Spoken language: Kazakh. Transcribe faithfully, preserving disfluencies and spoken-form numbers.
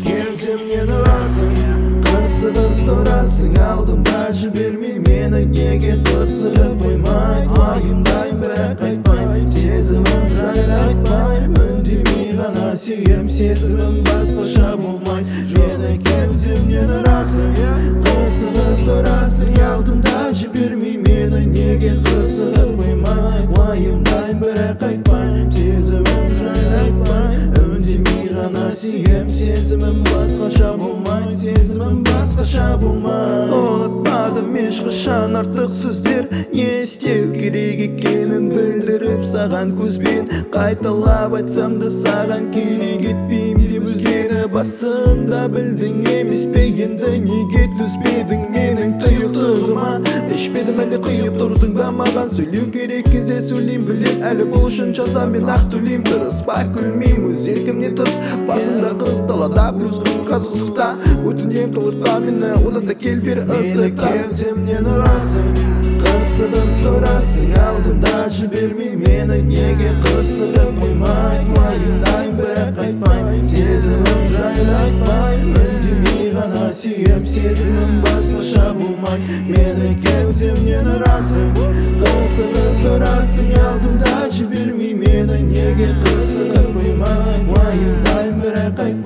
Kemtimden urasın, kırsıgıp durasın. Aldımda jibirmey meni nege kırsıgıp koymay. Vayımdayım birak aytmayım, sezimim jaylatmayım. Öndümey gana süyem, sezimim başkaça bolmay. Meni kemtimden urasın, kırsıgıp durasın. Aldımda jibirmey meni nege kırsıgıp koymay. Vayımdayım birak aytmayım, sezimim jaylatmayım. Öndümey gana süyem, sezimim başkaça bolmay. Sezimim başkaça bolmay. Unutmadım hiç kışan artık sizler. Ne istev kerek ekenen bildirip sagan көзбен Qaytalap aytsam da sagan kerek etpeyim dep özgeni basında bildin emis pe endi nege түзбедің менің тыйылдығыма ішпедім әлде қиып тұрдың ба маған сөйлеу керек кезде сөйлейм білем әлі бұл үшін жазам мен ақ төлейм тырыспай күлмейм өз еркімнен тыс басында қыс далада плюс қырық градус ыстықта өтінем толыртпа мені одан да кел бері ыстықта кемтемнен ұрасың қырсығып тұрасың алдымда жібермей мені неге қырсығып қоймай уайымдайым бірақ айтпайым сезімім жайлы айтпайым үндемей ғана сүйем сезімім басқаша болмай мені кеудемнен ұрасың қырсығып тұрасың алдымда жібермей мені неге қырсығып қоймай уайымдайым бірақ айтпайым